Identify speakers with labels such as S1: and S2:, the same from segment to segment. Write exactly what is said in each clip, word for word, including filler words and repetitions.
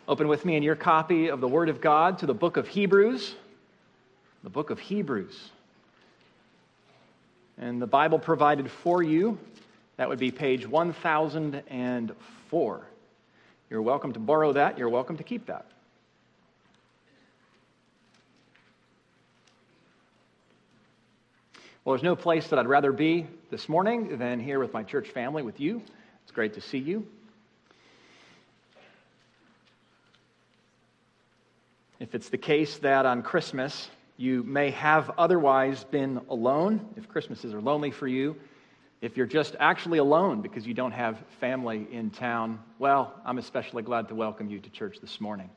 S1: Open with me in your copy of the Word of God to the book of Hebrews. The book of Hebrews. And the Bible provided for you, that would be page one thousand four. You're welcome to borrow that. You're welcome to keep that. Well, there's no place that I'd rather be this morning than here with my church family, with you. It's great to see you. If it's the case that on Christmas you may have otherwise been alone, if Christmases are lonely for you, if you're just actually alone because you don't have family in town, well, I'm especially glad to welcome you to church this morning.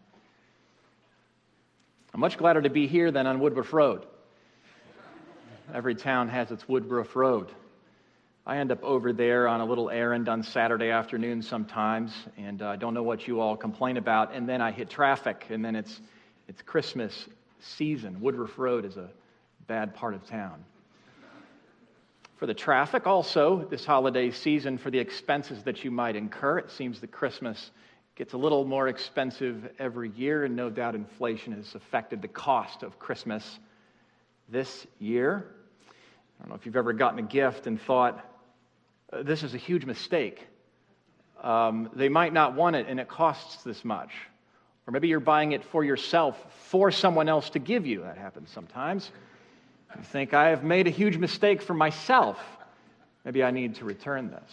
S1: I'm much gladder to be here than on Woodruff Road. Every town has its Woodruff Road. I end up over there on a little errand on Saturday afternoon sometimes, and I uh, don't know what you all complain about, and then I hit traffic, and then it's it's Christmas season. Woodruff Road is a bad part of town. For the traffic also, this holiday season, for the expenses that you might incur, it seems that Christmas gets a little more expensive every year, and no doubt inflation has affected the cost of Christmas this year. I don't know if you've ever gotten a gift and thought, this is a huge mistake. Um, they might not want it, and it costs this much. Or maybe you're buying it for yourself, for someone else to give you. That happens sometimes. You think, I have made a huge mistake for myself. Maybe I need to return this.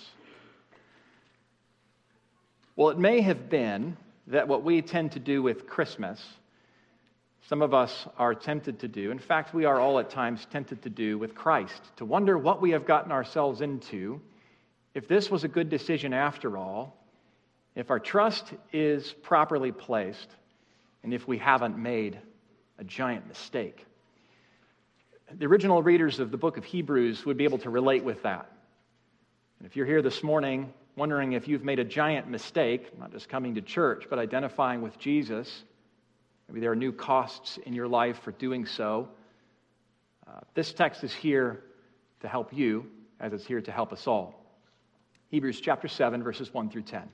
S1: Well, it may have been that what we tend to do with Christmas, some of us are tempted to do, in fact, we are all at times tempted to do with Christ, to wonder what we have gotten ourselves into, if this was a good decision after all, if our trust is properly placed, and if we haven't made a giant mistake. The original readers of the book of Hebrews would be able to relate with that. And if you're here this morning wondering if you've made a giant mistake, not just coming to church, but identifying with Jesus, maybe there are new costs in your life for doing so, uh, this text is here to help you, as it's here to help us all. Hebrews chapter seven, verses one through ten.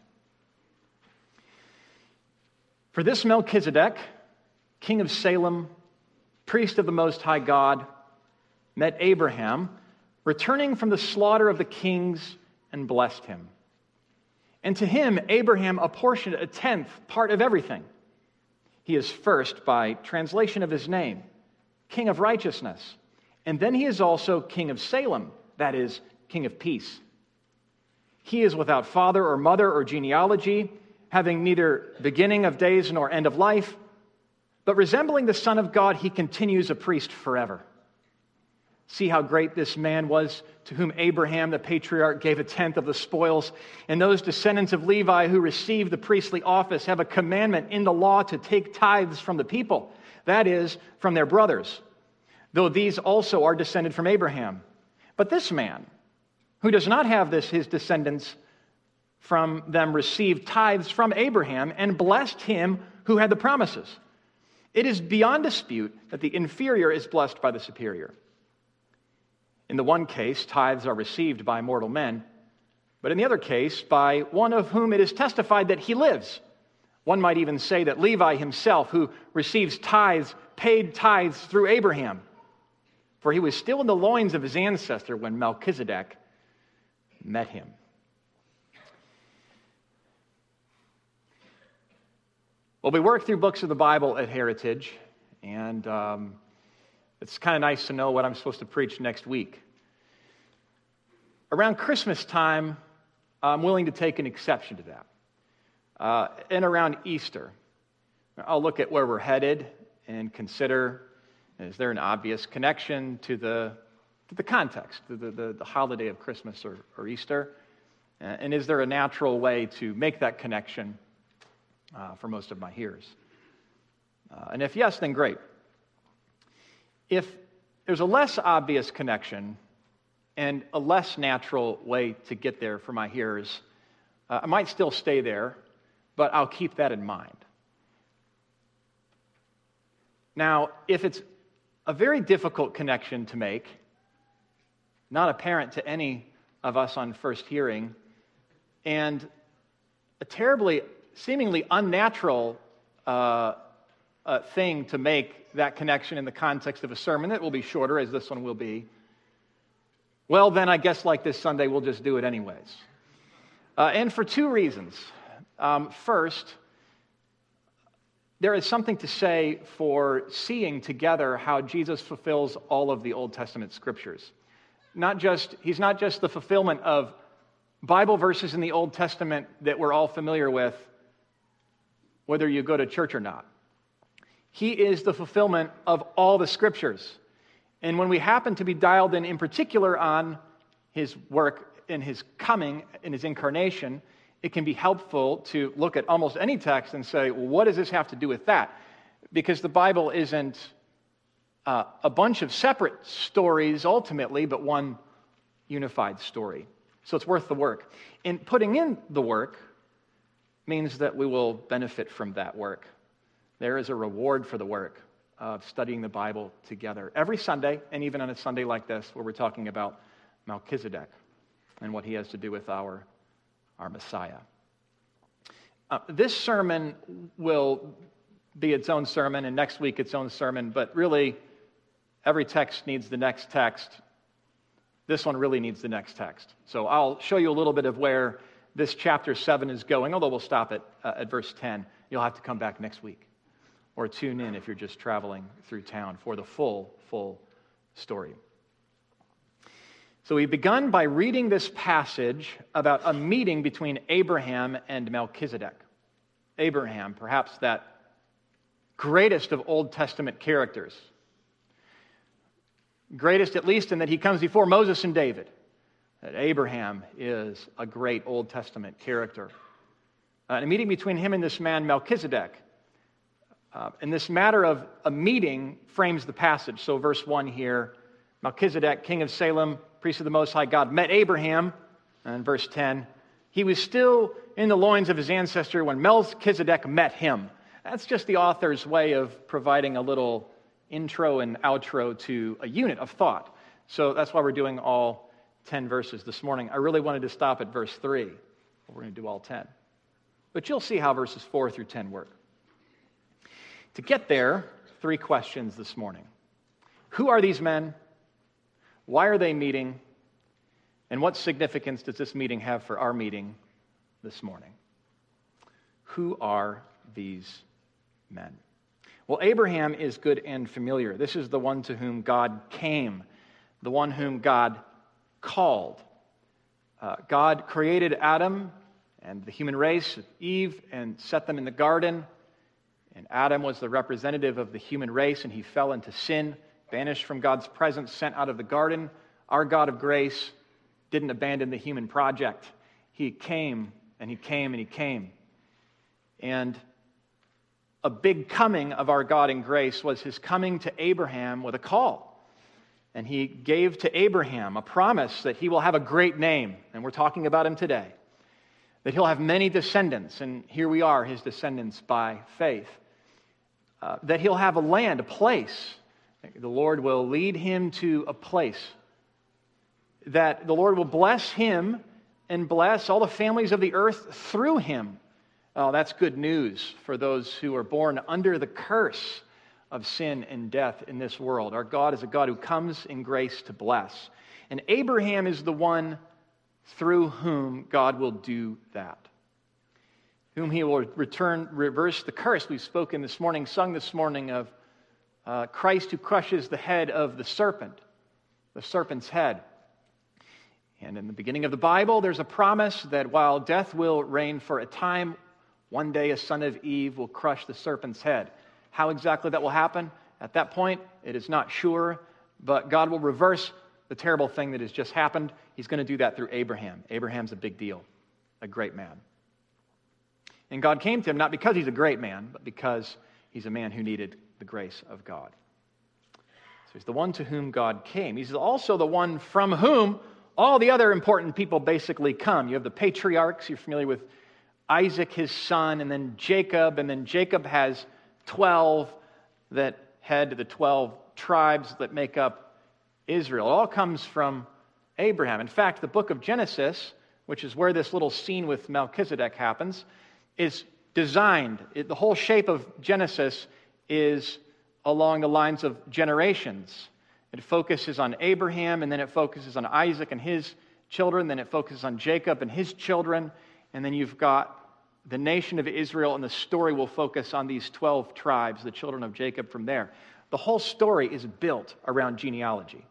S1: For this Melchizedek, king of Salem, priest of the Most High God, met Abraham, returning from the slaughter of the kings, and blessed him. And to him, Abraham apportioned a tenth part of everything. He is first, by translation of his name, King of Righteousness. And then he is also King of Salem, that is, King of Peace. He is without father or mother or genealogy, having neither beginning of days nor end of life, but resembling the Son of God, he continues a priest forever. See how great this man was, to whom Abraham, the patriarch, gave a tenth of the spoils. And those descendants of Levi who received the priestly office have a commandment in the law to take tithes from the people, that is, from their brothers, though these also are descended from Abraham. But this man, who does not have this, his descendants from them received tithes from Abraham and blessed him who had the promises. It is beyond dispute that the inferior is blessed by the superior. In the one case, tithes are received by mortal men, but in the other case, by one of whom it is testified that he lives. One might even say that Levi himself, who receives tithes, paid tithes through Abraham, for he was still in the loins of his ancestor when Melchizedek met him. Well, we work through books of the Bible at Heritage, and um, it's kind of nice to know what I'm supposed to preach next week. Around Christmas time, I'm willing to take an exception to that. Uh, and around Easter, I'll look at where we're headed and consider, is there an obvious connection to the, to the context, to the, the, the holiday of Christmas or, or Easter? And is there a natural way to make that connection Uh, for most of my hearers? Uh, and if yes, then great. If there's a less obvious connection and a less natural way to get there for my hearers, uh, I might still stay there, but I'll keep that in mind. Now, if it's a very difficult connection to make, not apparent to any of us on first hearing, and a terribly, seemingly unnatural uh, uh, thing to make that connection in the context of a sermon that will be shorter, as this one will be, well, then I guess like this Sunday, we'll just do it anyways. Uh, and for two reasons. Um, first, there is something to say for seeing together how Jesus fulfills all of the Old Testament scriptures. Not just, he's not just the fulfillment of Bible verses in the Old Testament that we're all familiar with, whether you go to church or not. He is the fulfillment of all the scriptures. And when we happen to be dialed in in particular on his work in his coming, in his incarnation, it can be helpful to look at almost any text and say, well, what does this have to do with that? Because the Bible isn't uh, a bunch of separate stories ultimately, but one unified story. So it's worth the work. And putting in the work means that we will benefit from that work. There is a reward for the work of studying the Bible together every Sunday, and even on a Sunday like this where we're talking about Melchizedek and what he has to do with our our Messiah. Uh, this sermon will be its own sermon, and next week its own sermon, but really, every text needs the next text. This one really needs the next text. So I'll show you a little bit of where this chapter seven is going, although we'll stop at, uh, at verse ten. You'll have to come back next week, or tune in if you're just traveling through town for the full, full story. So we've begun by reading this passage about a meeting between Abraham and Melchizedek. Abraham, perhaps that greatest of Old Testament characters. Greatest at least in that he comes before Moses and David. That Abraham is a great Old Testament character. Uh, and a meeting between him and this man Melchizedek. Uh, and this matter of a meeting frames the passage. So verse one here, Melchizedek, king of Salem, priest of the Most High God, met Abraham, and verse ten, he was still in the loins of his ancestor when Melchizedek met him. That's just the author's way of providing a little intro and outro to a unit of thought. So that's why we're doing all ten verses this morning. I really wanted to stop at verse three. We're going to do all ten. But you'll see how verses four through ten work. To get there, three questions this morning. Who are these men? Why are they meeting? And what significance does this meeting have for our meeting this morning? Who are these men? Well, Abraham is good and familiar. This is the one to whom God came, the one whom God called. Uh, God created Adam and the human race, Eve, and set them in the garden. And Adam was the representative of the human race, and he fell into sin, banished from God's presence, sent out of the garden. Our God of grace didn't abandon the human project. He came, and he came, and he came. And a big coming of our God in grace was his coming to Abraham with a call. And he gave to Abraham a promise that he will have a great name, and we're talking about him today. That he'll have many descendants, and here we are, his descendants by faith. Uh, that he'll have a land, a place. The Lord will lead him to a place. That the Lord will bless him and bless all the families of the earth through him. Oh, that's good news for those who are born under the curse of sin and death in this world. Our God is a God who comes in grace to bless. And Abraham is the one through whom God will do that. Whom he will return, reverse the curse. We've spoken this morning, sung this morning of uh, Christ who crushes the head of the serpent, the serpent's head. And in the beginning of the Bible, there's a promise that while death will reign for a time, one day a son of Eve will crush the serpent's head. How exactly that will happen? At that point, it is not sure, but God will reverse the terrible thing that has just happened. He's going to do that through Abraham. Abraham's a big deal, a great man. And God came to him not because he's a great man, but because he's a man who needed the grace of God. So he's the one to whom God came. He's also the one from whom all the other important people basically come. You have the patriarchs. You're familiar with Isaac, his son, and then Jacob. And then Jacob has twelve that head to the twelve tribes that make up Israel. It all comes from Abraham. In fact, the book of Genesis, which is where this little scene with Melchizedek happens, is designed. It, the whole shape of Genesis is along the lines of generations. It focuses on Abraham, and then it focuses on Isaac and his children, then it focuses on Jacob and his children, and then you've got the nation of Israel, and the story will focus on these twelve tribes, the children of Jacob from there. The whole story is built around genealogy.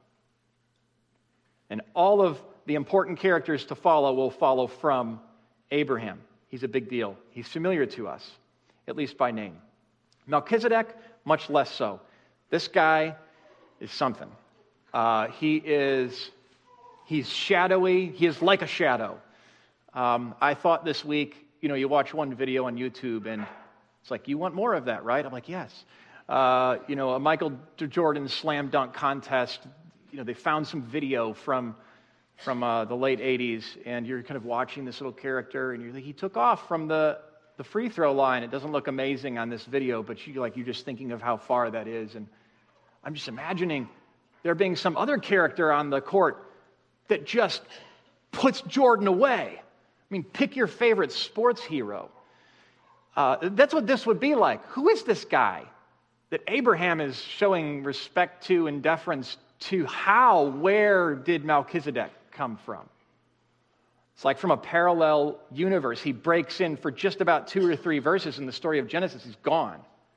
S1: And all of the important characters to follow will follow from Abraham. He's a big deal. He's familiar to us, at least by name. Melchizedek, much less so. This guy is something. Uh, he is, he's shadowy. He is like a shadow. Um, I thought this week, you know, you watch one video on YouTube and it's like, you want more of that, right? I'm like, yes. Uh, you know, a Michael Jordan slam dunk contest, you know, they found some video from from uh, the late eighties, and you're kind of watching this little character, and you're like, he took off from the, the free throw line. It doesn't look amazing on this video, but you like you're just thinking of how far that is. And I'm just imagining there being some other character on the court that just puts Jordan away. I mean, pick your favorite sports hero. Uh, that's what this would be like. Who is this guy that Abraham is showing respect to and deference to? How, where did Melchizedek come from? It's like from a parallel universe. He breaks in for just about two or three verses in the story of Genesis. He's gone.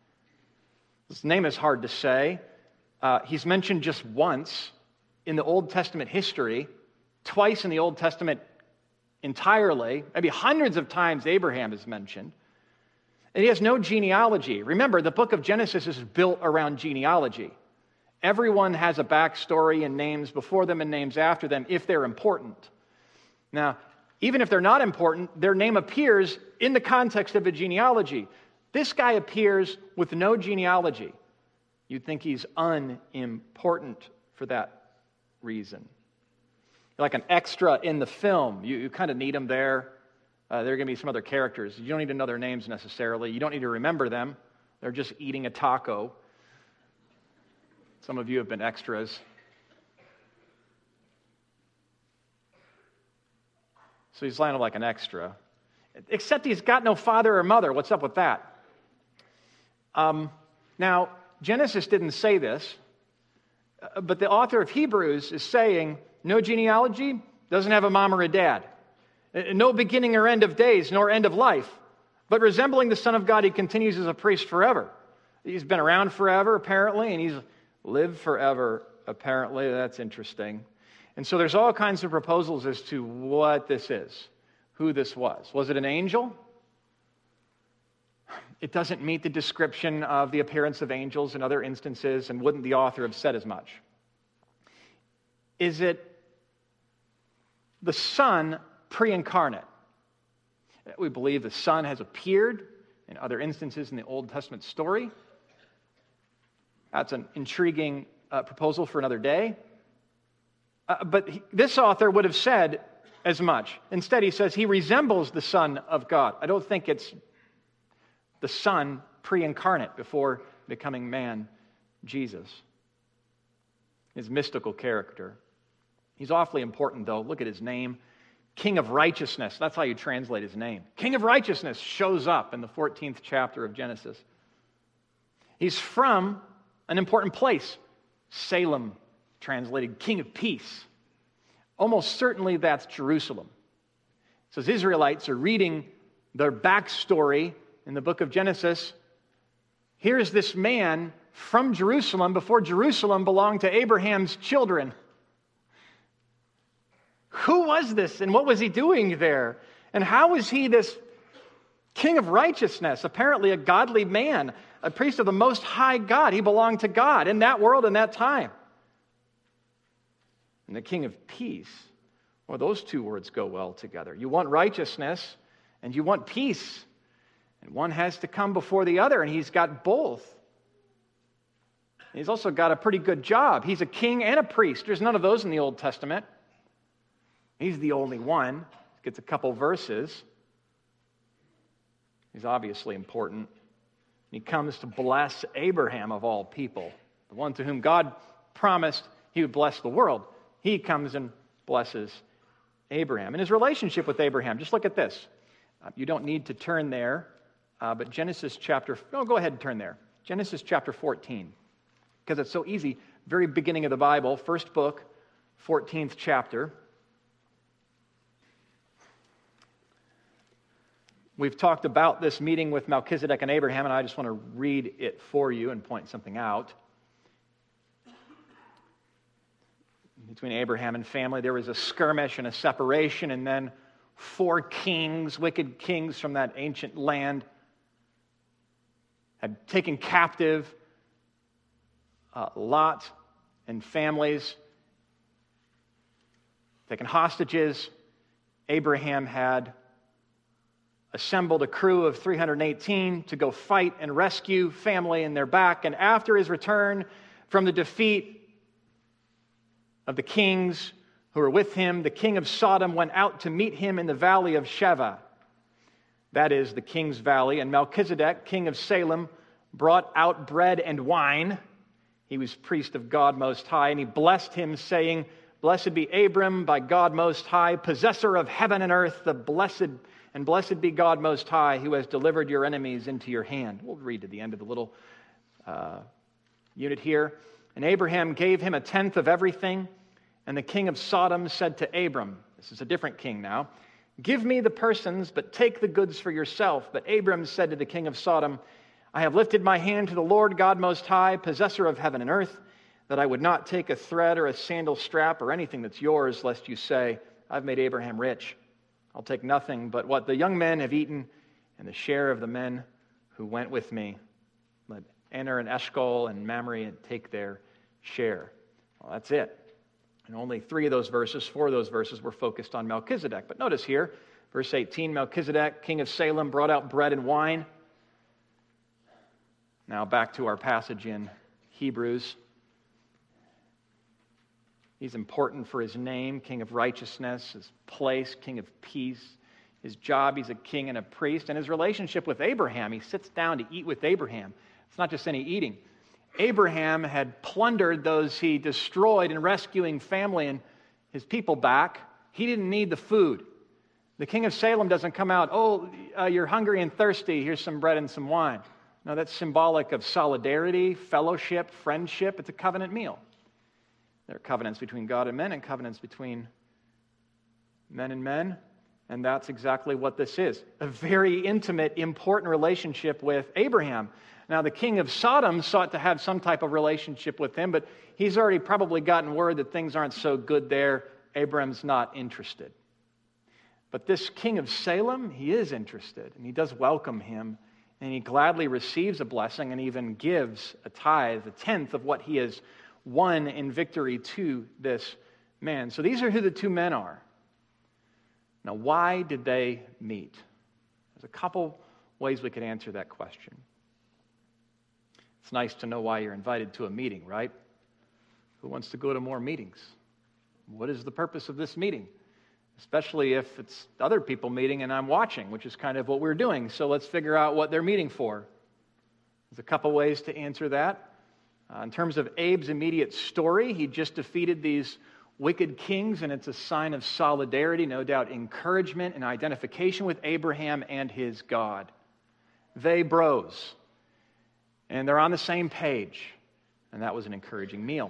S1: His name is hard to say. Uh, he's mentioned just once in the Old Testament history, twice in the Old Testament entirely, maybe hundreds of times Abraham is mentioned. And he has no genealogy. Remember, the book of Genesis is built around genealogy. Everyone has a backstory and names before them and names after them if they're important. Now, even if they're not important, their name appears in the context of a genealogy. This guy appears with no genealogy. You'd think he's unimportant for that reason. Like an extra in the film. You, you kind of need him there. Uh, there are going to be some other characters. You don't need to know their names necessarily. You don't need to remember them. They're just eating a taco. Some of you have been extras. So he's kind of like an extra. Except he's got no father or mother. What's up with that? Um, now, Genesis didn't say this, but the author of Hebrews is saying, no genealogy, doesn't have a mom or a dad. No beginning or end of days, nor end of life. But resembling the Son of God, he continues as a priest forever. He's been around forever, apparently, and he's lived forever, apparently. That's interesting. And so there's all kinds of proposals as to what this is, who this was. Was it an angel? It doesn't meet the description of the appearance of angels in other instances, and wouldn't the author have said as much? Is it the Son pre-incarnate? We believe the Son has appeared in other instances in the Old Testament story. That's an intriguing uh, proposal for another day. Uh, but he, this author would have said as much. Instead, he says he resembles the Son of God. I don't think it's the Son pre-incarnate before becoming man, Jesus. His mystical character. He's awfully important, though. Look at his name. King of Righteousness. That's how you translate his name. King of Righteousness shows up in the fourteenth chapter of Genesis. He's from an important place. Salem, translated King of Peace. Almost certainly that's Jerusalem. So as Israelites are reading their backstory in the book of Genesis, here's this man from Jerusalem before Jerusalem belonged to Abraham's children. Who was this and what was he doing there? And how was he this king of righteousness? Apparently a godly man, a priest of the Most High God. He belonged to God in that world and that time. And the king of peace. Well, those two words go well together. You want righteousness and you want peace. And one has to come before the other, and he's got both. He's also got a pretty good job. He's a king and a priest. There's none of those in the Old Testament. He's the only one. Gets a couple verses. He's obviously important. He comes to bless Abraham of all people, the one to whom God promised he would bless the world. He comes and blesses Abraham. And his relationship with Abraham, just look at this. You don't need to turn there. Uh, but Genesis chapter, oh, go ahead and turn there. Genesis chapter fourteen, because it's so easy. Very beginning of the Bible, first book, fourteenth chapter. We've talked about this meeting with Melchizedek and Abraham, and I just want to read it for you and point something out. Between Abraham and family, there was a skirmish and a separation, and then four kings, wicked kings from that ancient land, had taken captive uh, Lot and families, taken hostages. Abraham had assembled a crew of three hundred eighteen to go fight and rescue family and their back. And after his return from the defeat of the kings who were with him, the king of Sodom went out to meet him in the valley of Sheva. That is the king's valley. And Melchizedek, king of Salem, brought out bread and wine. He was priest of God Most High, and he blessed him, saying, "Blessed be Abram by God Most High, possessor of heaven and earth, the blessed and blessed be God Most High, who has delivered your enemies into your hand." We'll read to the end of the little uh, unit here. "And Abraham gave him a tenth of everything. And the king of Sodom said to Abram," this is a different king now, "Give me the persons, but take the goods for yourself." But Abram said to the king of Sodom, "I have lifted my hand to the Lord God Most High, possessor of heaven and earth, that I would not take a thread or a sandal strap or anything that's yours, lest you say, 'I've made Abraham rich.' I'll take nothing but what the young men have eaten and the share of the men who went with me. Let Aner and Eshcol and Mamre take their share." Well, that's it. And only three of those verses, four of those verses were focused on Melchizedek. But notice here, verse eighteen, Melchizedek, king of Salem, brought out bread and wine. Now back to our passage in Hebrews. He's important for his name, king of righteousness, his place, king of peace. His job, he's a king and a priest. And his relationship with Abraham, he sits down to eat with Abraham. It's not just any eating. Abraham had plundered those he destroyed in rescuing family and his people back. He didn't need the food. The king of Salem doesn't come out, "Oh, uh, you're hungry and thirsty, here's some bread and some wine." No, that's symbolic of solidarity, fellowship, friendship. It's a covenant meal. There are covenants between God and men and covenants between men and men. And that's exactly what this is. A very intimate, important relationship with Abraham. Now, the king of Sodom sought to have some type of relationship with him, but he's already probably gotten word that things aren't so good there. Abraham's not interested. But this king of Salem, he is interested, and he does welcome him, and he gladly receives a blessing and even gives a tithe, a tenth of what he has won in victory to this man. So these are who the two men are. Now, why did they meet? There's a couple ways we could answer that question. It's nice to know why you're invited to a meeting, right? Who wants to go to more meetings? What is the purpose of this meeting? Especially if it's other people meeting and I'm watching, which is kind of what we're doing. So let's figure out what they're meeting for. There's a couple ways to answer that. Uh, in terms of Abe's immediate story, he just defeated these wicked kings, and it's a sign of solidarity, no doubt encouragement and identification with Abraham and his God. They bros. And they're on the same page. And that was an encouraging meal.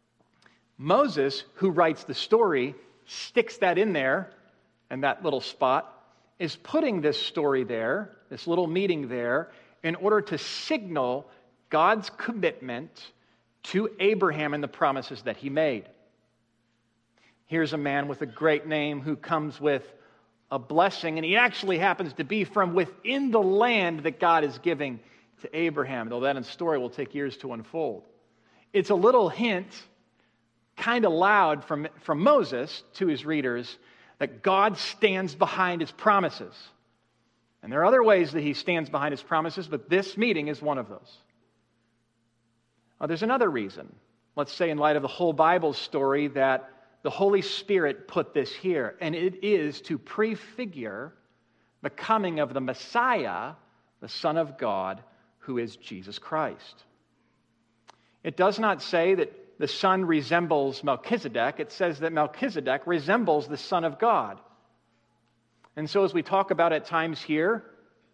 S1: Moses, who writes the story, sticks that in there, and that little spot, is putting this story there, this little meeting there, in order to signal God's commitment to Abraham and the promises that he made. Here's a man with a great name who comes with a blessing, and he actually happens to be from within the land that God is giving to Abraham, though that story will take years to unfold. It's a little hint, kind of loud from, from Moses to his readers, that God stands behind his promises. And there are other ways that he stands behind his promises, but this meeting is one of those. Now, there's another reason, let's say in light of the whole Bible story, that the Holy Spirit put this here, and it is to prefigure the coming of the Messiah, the Son of God, who is Jesus Christ. It does not say that the Son resembles Melchizedek. It says that Melchizedek resembles the Son of God. And so as we talk about at times here,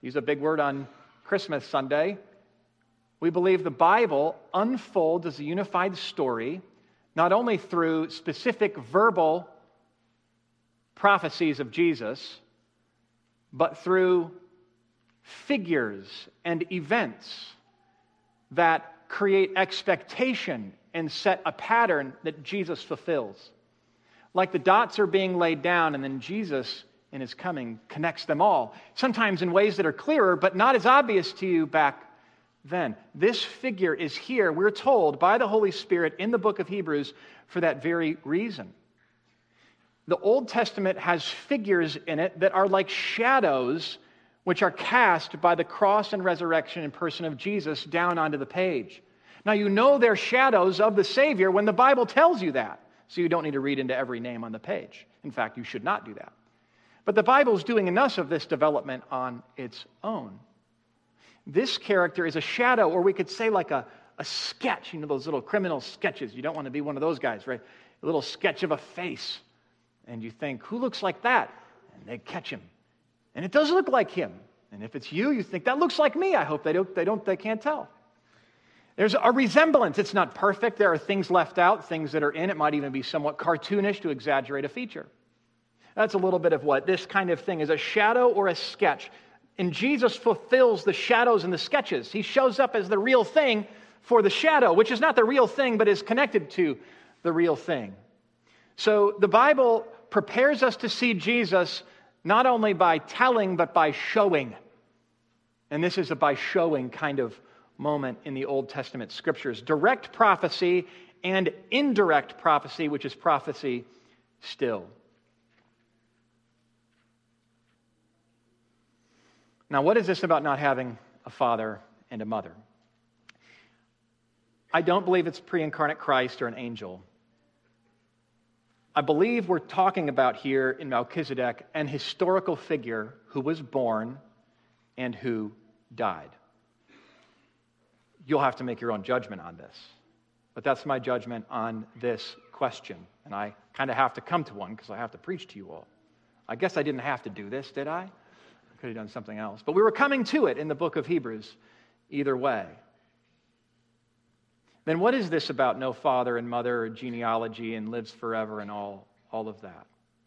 S1: use a big word on Christmas Sunday. We believe the Bible unfolds as a unified story, not only through specific verbal prophecies of Jesus, but through figures and events that create expectation and set a pattern that Jesus fulfills. Like the dots are being laid down, and then Jesus, in his coming, connects them all, sometimes in ways that are clearer, but not as obvious to you back then. This figure is here, we're told, by the Holy Spirit in the book of Hebrews for that very reason. The Old Testament has figures in it that are like shadows which are cast by the cross and resurrection and person of Jesus down onto the page. Now, you know they're shadows of the Savior when the Bible tells you that, so you don't need to read into every name on the page. In fact, you should not do that. But the Bible's doing enough of this development on its own. This character is a shadow, or we could say like a, a sketch, you know, those little criminal sketches. You don't want to be one of those guys, right? A little sketch of a face. And you think, who looks like that? And they catch him. And it does look like him. And if it's you, you think, that looks like me. I hope they don't, they don't, they can't tell. There's a resemblance. It's not perfect. There are things left out, things that are in. It might even be somewhat cartoonish to exaggerate a feature. That's a little bit of what this kind of thing is, a shadow or a sketch. And Jesus fulfills the shadows and the sketches. He shows up as the real thing for the shadow, which is not the real thing, but is connected to the real thing. So the Bible prepares us to see Jesus not only by telling, but by showing. And this is a by showing kind of moment in the Old Testament scriptures. Direct prophecy and indirect prophecy, which is prophecy still. Now, what is this about not having a father and a mother? I don't believe it's pre-incarnate Christ or an angel. I believe we're talking about here in Melchizedek an historical figure who was born and who died. You'll have to make your own judgment on this. But that's my judgment on this question. And I kind of have to come to one because I have to preach to you all. I guess I didn't have to do this, did I? I could have done something else. But we were coming to it in the book of Hebrews either way. Then what is this about no father and mother or genealogy and lives forever and all, all of that?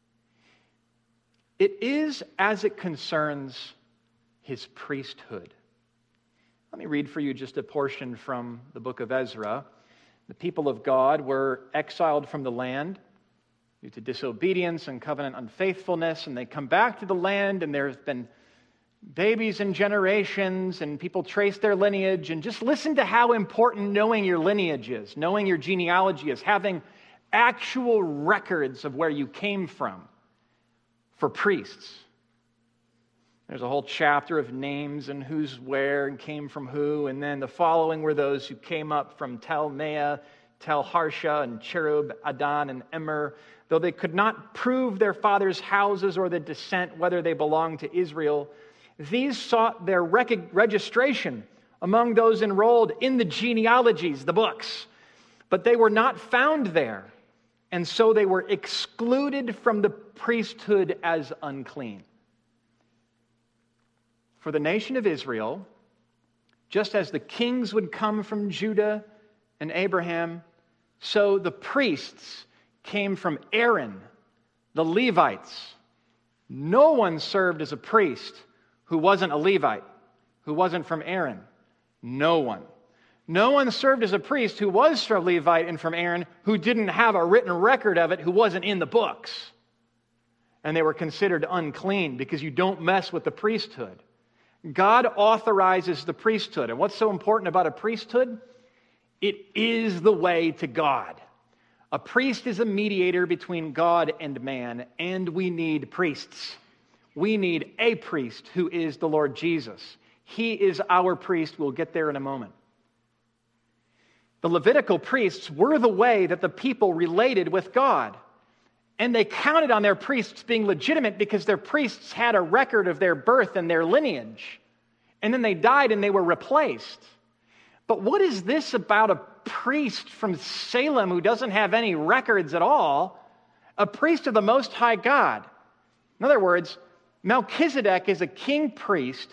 S1: It is as it concerns his priesthood. Let me read for you just a portion from the book of Ezra. The people of God were exiled from the land due to disobedience and covenant unfaithfulness, and they come back to the land, and there's been babies and generations, and people trace their lineage, and just listen to how important knowing your lineage is, knowing your genealogy is, having actual records of where you came from for priests. There's a whole chapter of names and who's where and came from who, and then the following were those who came up from Tel Mea, Tel Harsha, and Cherub, Adon, and Immer. Though they could not prove their fathers' houses or the descent, whether they belonged to Israel, these sought their rec- registration among those enrolled in the genealogies, the books, but they were not found there, and so they were excluded from the priesthood as unclean. For the nation of Israel, just as the kings would come from Judah and Abraham, so the priests came from Aaron, the Levites. No one served as a priest who wasn't a Levite, who wasn't from Aaron. No one. No one served as a priest who was from Levite and from Aaron, who didn't have a written record of it, who wasn't in the books. And they were considered unclean because you don't mess with the priesthood. God authorizes the priesthood. And what's so important about a priesthood? It is the way to God. A priest is a mediator between God and man, and we need priests. We need a priest who is the Lord Jesus. He is our priest. We'll get there in a moment. The Levitical priests were the way that the people related with God. And they counted on their priests being legitimate because their priests had a record of their birth and their lineage. And then they died and they were replaced. But what is this about a priest from Salem who doesn't have any records at all? A priest of the Most High God. In other words, Melchizedek is a king priest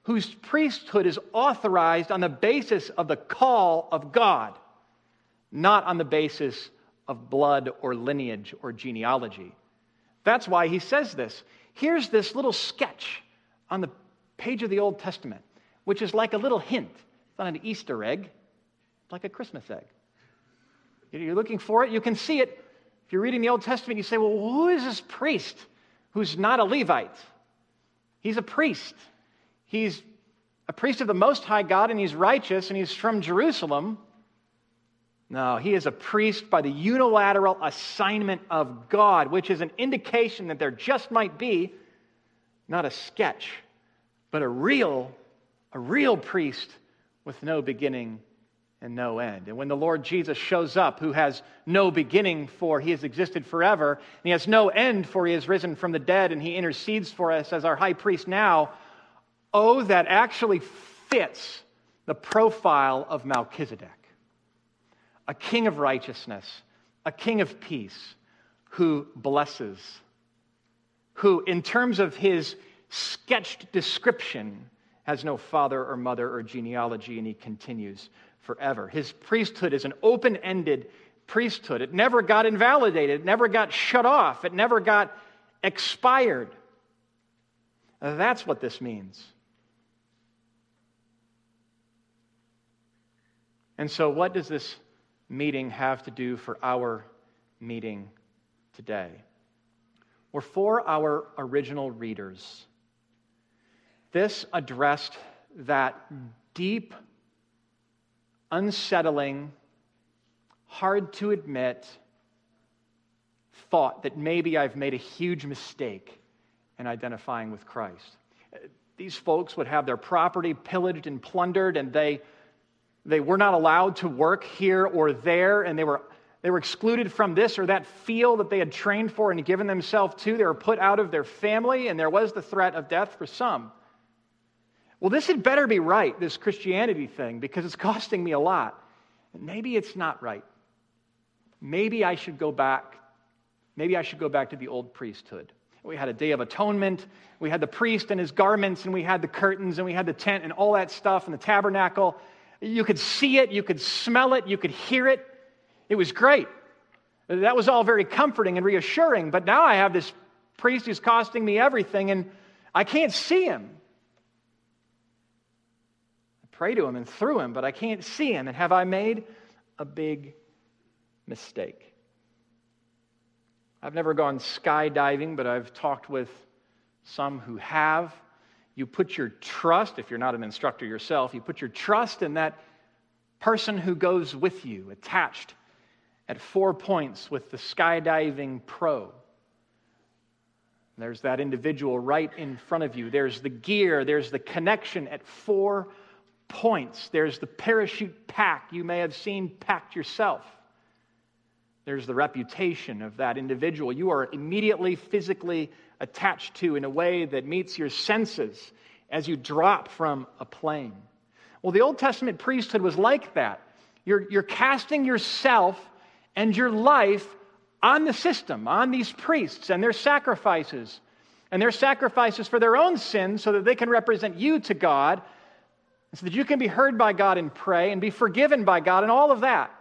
S1: whose priesthood is authorized on the basis of the call of God, not on the basis of blood or lineage or genealogy. That's why he says this. Here's this little sketch on the page of the Old Testament, which is like a little hint. It's not an Easter egg, it's like a Christmas egg. You're looking for it, you can see it. If you're reading the Old Testament, you say, well, who is this priest who's not a Levite? He's a priest. He's a priest of the Most High God, and he's righteous, and he's from Jerusalem. No, he is a priest by the unilateral assignment of God, which is an indication that there just might be not a sketch, but a real, a real priest with no beginning and no end. And when the Lord Jesus shows up, who has no beginning, for he has existed forever, and he has no end, for he has risen from the dead, and he intercedes for us as our high priest now, oh, that actually fits the profile of Melchizedek. A king of righteousness, a king of peace, who blesses, who, in terms of his sketched description, has no father or mother or genealogy, and he continues forever. His priesthood is an open-ended priesthood. It never got invalidated. It never got shut off. It never got expired. That's what this means. And so what does this meeting have to do for our meeting today? Well, for our original readers, this addressed that deep, unsettling, hard to admit thought that maybe I've made a huge mistake in identifying with Christ. These folks would have their property pillaged and plundered, and they They were not allowed to work here or there, and they were they were excluded from this or that field that they had trained for and given themselves to. They were put out of their family, and there was the threat of death for some. Well, this had better be right, this Christianity thing, because it's costing me a lot. And maybe it's not right. Maybe I should go back. Maybe I should go back to the old priesthood. We had a Day of Atonement. We had the priest and his garments, and we had the curtains, and we had the tent and all that stuff, and the tabernacle. You could see it, you could smell it, you could hear it. It was great. That was all very comforting and reassuring, but now I have this priest who's costing me everything, and I can't see him. I pray to him and through him, but I can't see him. And have I made a big mistake? I've never gone skydiving, but I've talked with some who have. You put your trust, if you're not an instructor yourself, you put your trust in that person who goes with you, attached at four points with the skydiving pro. There's that individual right in front of you. There's the gear. There's the connection at four points. There's the parachute pack you may have seen packed yourself. There's the reputation of that individual you are immediately physically attached to in a way that meets your senses as you drop from a plane. Well, the Old Testament priesthood was like that. You're, you're casting yourself and your life on the system, on these priests and their sacrifices, and their sacrifices for their own sins so that they can represent you to God, so that you can be heard by God and pray and be forgiven by God and all of that.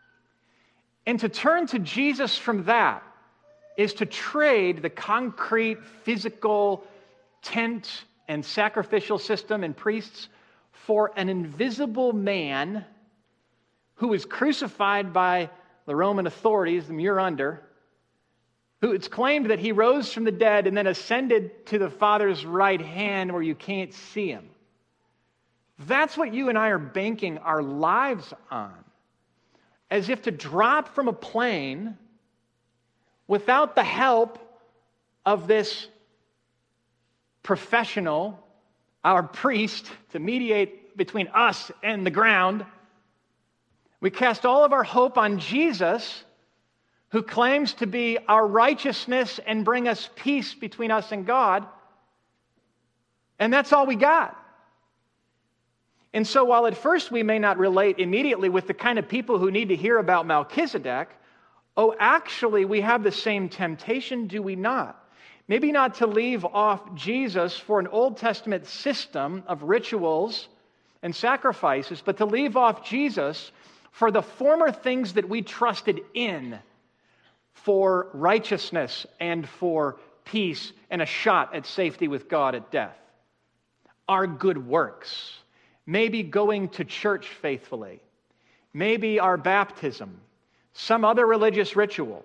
S1: And to turn to Jesus from that is to trade the concrete, physical tent and sacrificial system and priests for an invisible man who was crucified by the Roman authorities, the you're under, who it's claimed that he rose from the dead and then ascended to the Father's right hand where you can't see him. That's what you and I are banking our lives on. As if to drop from a plane without the help of this professional, our priest, to mediate between us and the ground. We cast all of our hope on Jesus, who claims to be our righteousness and bring us peace between us and God. And that's all we got. And so while at first we may not relate immediately with the kind of people who need to hear about Melchizedek, oh, actually we have the same temptation, do we not? Maybe not to leave off Jesus for an Old Testament system of rituals and sacrifices, but to leave off Jesus for the former things that we trusted in, for righteousness and for peace and a shot at safety with God at death. Our good works, maybe going to church faithfully, maybe our baptism, some other religious ritual.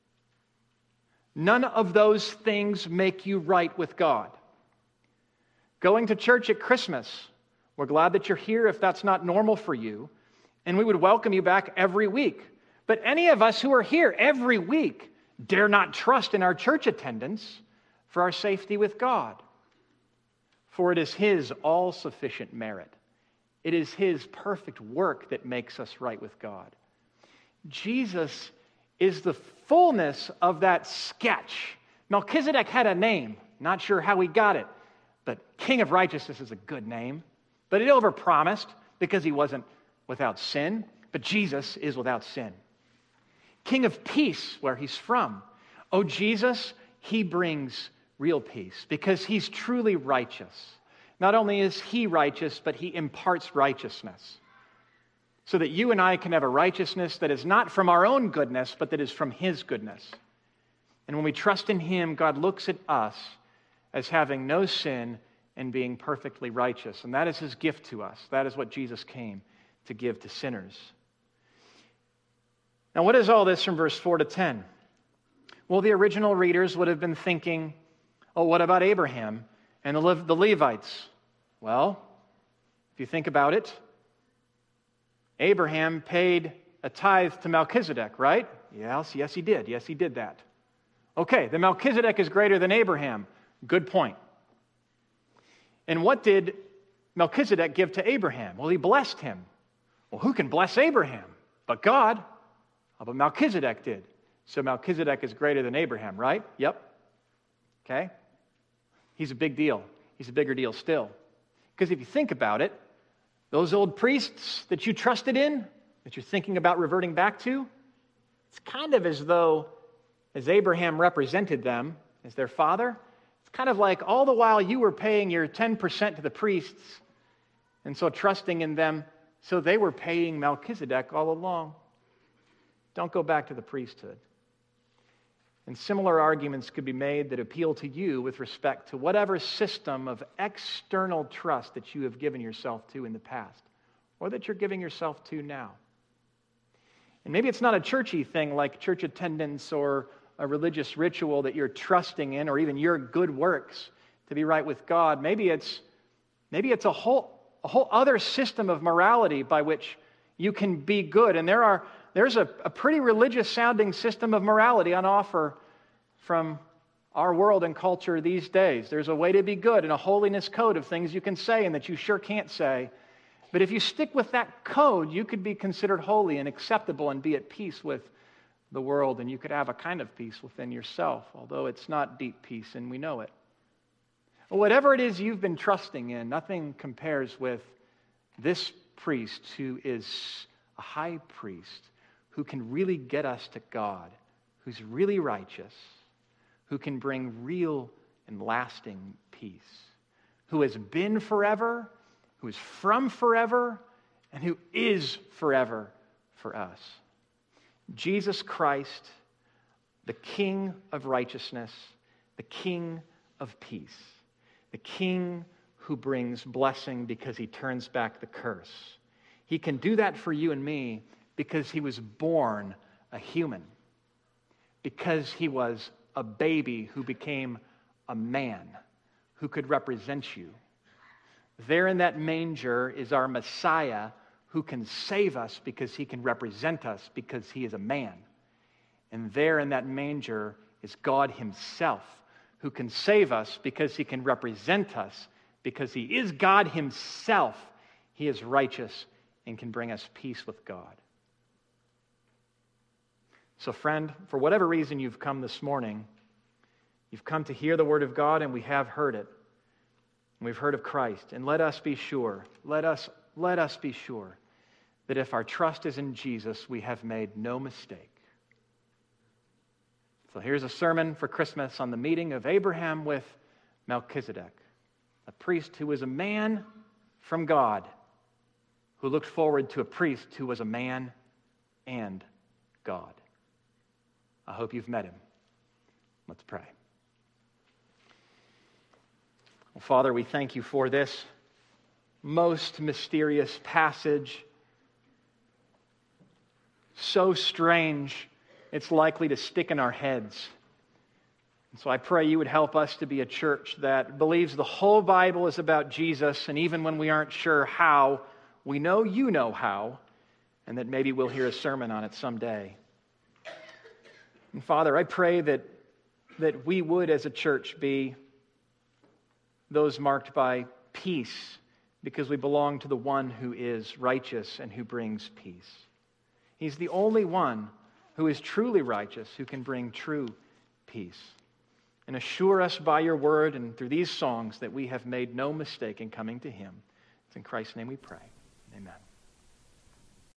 S1: None of those things make you right with God. Going to church at Christmas, we're glad that you're here if that's not normal for you, and we would welcome you back every week. But any of us who are here every week dare not trust in our church attendance for our safety with God. For it is His all-sufficient merit. It is His perfect work that makes us right with God. Jesus is the fullness of that sketch. Melchizedek had a name. Not sure how he got it, but King of Righteousness is a good name. But it overpromised because he wasn't without sin. But Jesus is without sin. King of Peace, where He's from. Oh, Jesus, He brings real peace because He's truly righteous. Not only is He righteous, but He imparts righteousness, so that you and I can have a righteousness that is not from our own goodness, but that is from His goodness. And when we trust in Him, God looks at us as having no sin and being perfectly righteous. And that is His gift to us. That is what Jesus came to give to sinners. Now, what is all this from verse four to ten? Well, the original readers would have been thinking, oh, what about Abraham and the Le- the Levites? Well, if you think about it, Abraham paid a tithe to Melchizedek, right? Yes, yes, he did. Yes, he did that. Okay, then Melchizedek is greater than Abraham. Good point. And what did Melchizedek give to Abraham? Well, he blessed him. Well, who can bless Abraham but God? Oh, but Melchizedek did. So Melchizedek is greater than Abraham, right? Yep. Okay. He's a big deal. He's a bigger deal still. Because if you think about it, those old priests that you trusted in, that you're thinking about reverting back to, it's kind of as though, as Abraham represented them as their father, it's kind of like all the while you were paying your ten percent to the priests, and so trusting in them, so they were paying Melchizedek all along. Don't go back to the priesthood. And similar arguments could be made that appeal to you with respect to whatever system of external trust that you have given yourself to in the past, or that you're giving yourself to now. And maybe it's not a churchy thing like church attendance or a religious ritual that you're trusting in, or even your good works to be right with God. Maybe it's maybe it's a whole a whole other system of morality by which you can be good. And there are There's a, a pretty religious-sounding system of morality on offer from our world and culture these days. There's a way to be good and a holiness code of things you can say and that you sure can't say. But if you stick with that code, you could be considered holy and acceptable and be at peace with the world, and you could have a kind of peace within yourself, although it's not deep peace, and we know it. Well, whatever it is you've been trusting in, nothing compares with this priest who is a high priest, who can really get us to God, who's really righteous, who can bring real and lasting peace, who has been forever, who is from forever, and who is forever for us. Jesus Christ, the King of righteousness, the King of peace, the King who brings blessing because He turns back the curse. He can do that for you and me because He was born a human, because He was a baby who became a man who could represent you. There in that manger is our Messiah who can save us because He can represent us because He is a man. And there in that manger is God Himself who can save us because He can represent us because He is God Himself. He is righteous and can bring us peace with God. So friend, for whatever reason you've come this morning, you've come to hear the Word of God, and we have heard it. And we've heard of Christ. And let us be sure, let us, let us be sure that if our trust is in Jesus, we have made no mistake. So here's a sermon for Christmas on the meeting of Abraham with Melchizedek, a priest who was a man from God, who looked forward to a priest who was a man and God. I hope you've met him. Let's pray. Well, Father, we thank you for this most mysterious passage. So strange, it's likely to stick in our heads. And so I pray you would help us to be a church that believes the whole Bible is about Jesus, and even when we aren't sure how, we know you know how, and that maybe we'll hear a sermon on it someday. And Father, I pray that, that we would as a church be those marked by peace, because we belong to the one who is righteous and who brings peace. He's the only one who is truly righteous, who can bring true peace. And assure us by your word and through these songs that we have made no mistake in coming to him. It's in Christ's name we pray. Amen.